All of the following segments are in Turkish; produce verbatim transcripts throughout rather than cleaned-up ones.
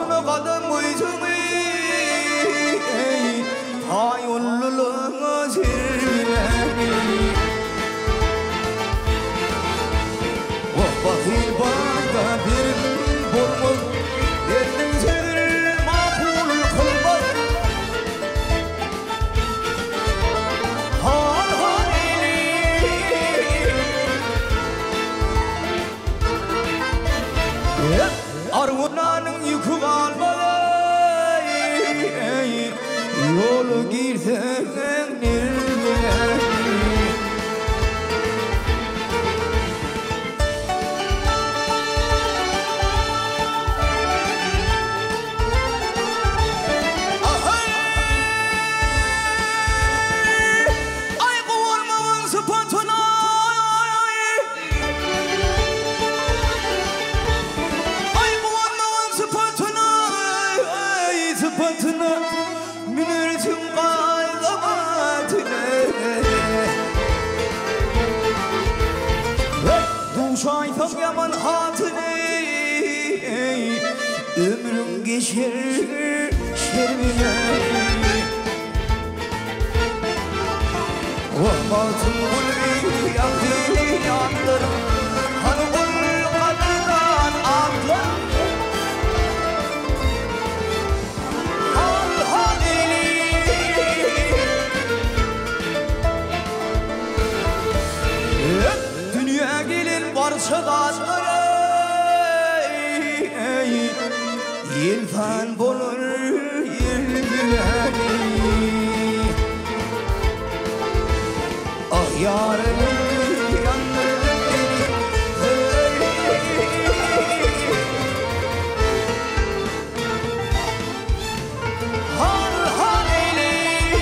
yoluna kadar mıycımı ta yolluluğuna zirvelerini oh bakil barda bir bulmur yerden zir makul kılmaz hal halini argunanın yükü kalmalı yolu girsen nereye sıfatına münirtim kalkamatine duşaytam yaman hatine ömrüm geçer şermine vahbatım gülü yaktı yanlarım hani gül kadından atlarım dünya gelin barça dağları yelpan bulur yerbileni ah yarını yandırdın beni hal halini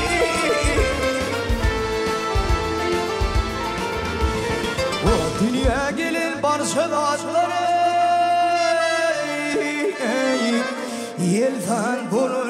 dünya gelin barça dağları yeltan bulur